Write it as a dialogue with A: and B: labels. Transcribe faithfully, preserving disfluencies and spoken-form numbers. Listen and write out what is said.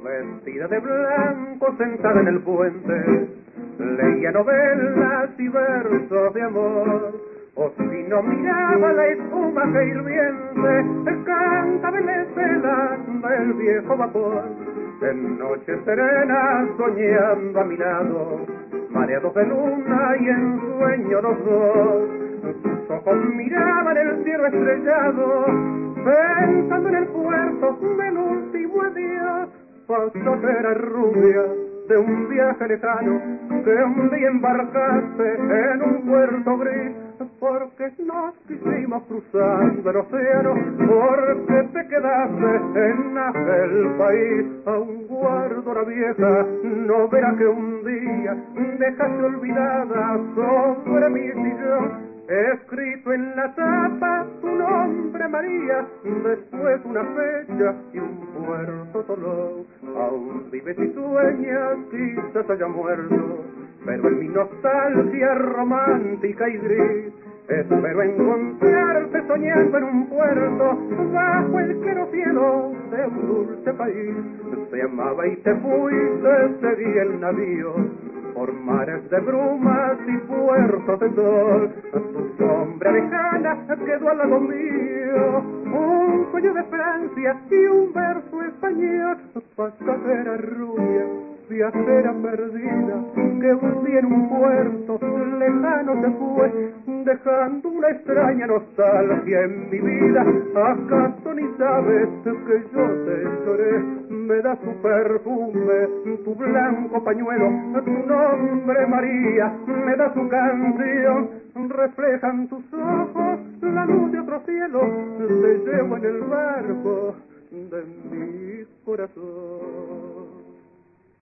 A: Vestida de blanco, sentada en el puente, leía novelas y versos de amor. O si no miraba la espuma que hirviente, cantaba en la estela del viejo vapor. En noches serenas soñando a mi lado, mareados de luna y en sueño los dos. Sus ojos miraban el cielo estrellado, pensando en el puerto del último adiós. Pasajera rubia de un viaje lejano, que un día embarcaste en un puerto gris, porque nos quisimos cruzando el océano, porque te quedaste en aquel país. Aún guardo la vieja novela que un día dejaste olvidada sobre mi sillón. Escrito en la tapa tu nombre, María, después una fecha y un puerto solo. Aún vives y sueñas, quizás haya muerto, pero en mi nostalgia romántica y gris espero encontrarte soñando en un puerto, bajo el claro cielo de un dulce país. Te amaba y te fuiste, seguí el navío por mares de brumas y puertos de sol. Tu sombra lejana quedó al lado mío, un sueño de Francia y un verso español. Pasajera rubia, viajera perdida, que un día en un puerto lejano se fue, dejando una extraña nostalgia en mi vida. ¿Acaso ni sabes que yo te lloré? Me da su perfume, tu blanco pañuelo, tu nombre María, me da su canción. Reflejan tus ojos la luz de otro cielo, te llevo en el barco de mi corazón.